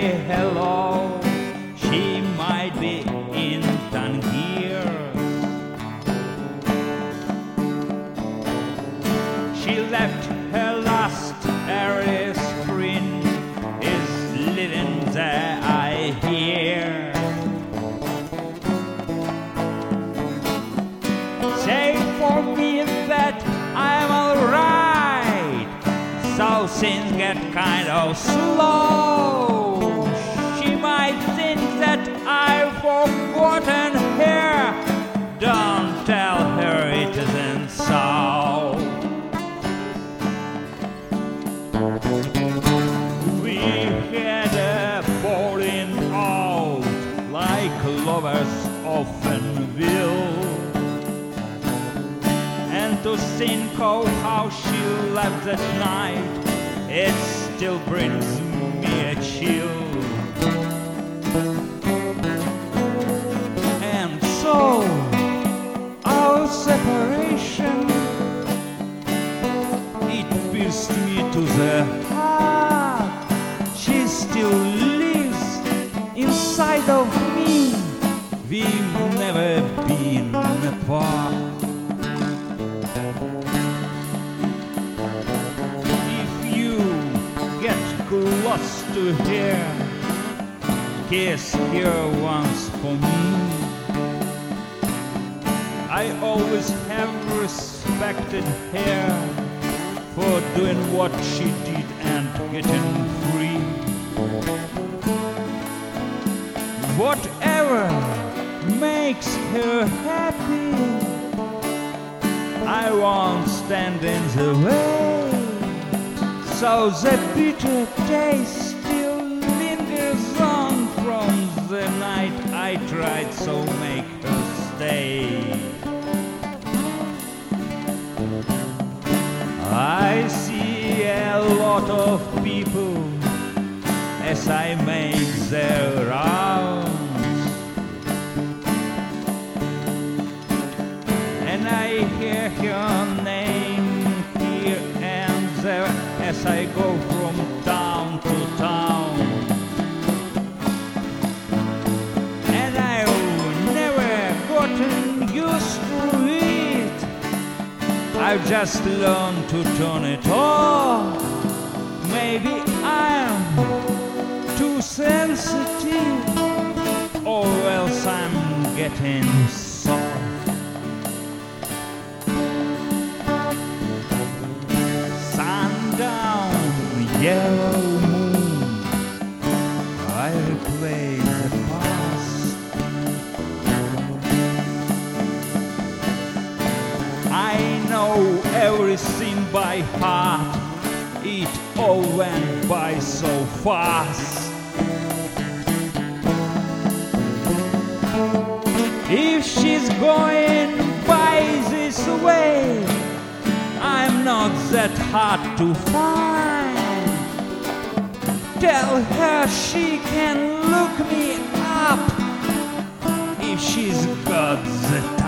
hello. She might be in Tangier. She left her last Aries screen, is living there, I hear. Say for me that I'm alright, so things get kind of slow. She might think that I've forgotten her. Don't tell her it isn't so. We had a falling out, like lovers often will. And to think of how she left that night, it still brings me a chill. And so, our separation, it pierced me to the heart. She still lives inside of me. We've never been apart. If you get close to her, kiss her once for me. I always have respected her for doing what she did and getting free. Whatever makes her happy, I won't stand in the way. So the bitter taste still lingers on from the night I tried so make her stay. I see a lot of people as I make their rounds, and I hear her name here and there as I go from town to town. And I've never gotten used to it. I've just learned to turn it off. Maybe I'm too sensitive, or else I'm getting soft. Sundown, yellow moon, I replay the past. I know everything by heart. It all went by so fast. If she's going by this way, I'm not that hard to find. Tell her she can look me up if she's got the time.